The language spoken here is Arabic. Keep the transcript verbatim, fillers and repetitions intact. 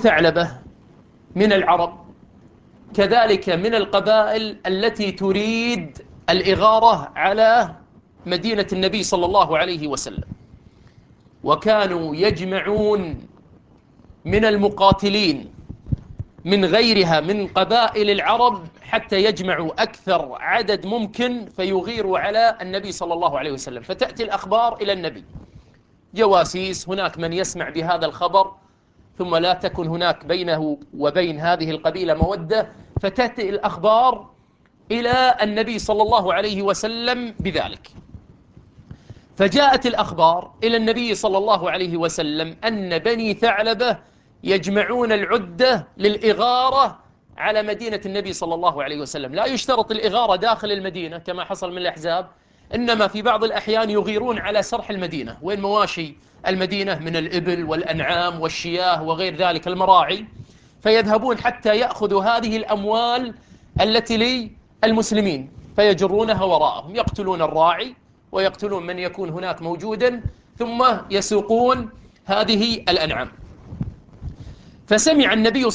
ثعلبة من العرب، كذلك من القبائل التي تريد الإغارة على مدينة النبي صلى الله عليه وسلم، وكانوا يجمعون من المقاتلين من غيرها من قبائل العرب حتى يجمعوا أكثر عدد ممكن فيغيروا على النبي صلى الله عليه وسلم. فتأتي الأخبار إلى النبي، جواسيس، هناك من يسمع بهذا الخبر ثم لا تكن هناك بينه وبين هذه القبيلة مودة، فتأتي الأخبار إلى النبي صلى الله عليه وسلم بذلك. فجاءت الأخبار إلى النبي صلى الله عليه وسلم أن بني ثعلبة يجمعون العدة للإغارة على مدينة النبي صلى الله عليه وسلم. لا يشترط الإغارة داخل المدينة كما حصل من الأحزاب، إنما في بعض الأحيان يغيرون على سرح المدينة، وين مواشي المدينة من الإبل والأنعام والشياه وغير ذلك المراعي، فيذهبون حتى يأخذوا هذه الأموال التي للمسلمين فيجرونها وراءهم، يقتلون الراعي ويقتلون من يكون هناك موجودا ثم يسوقون هذه الأنعام. فسمع النبي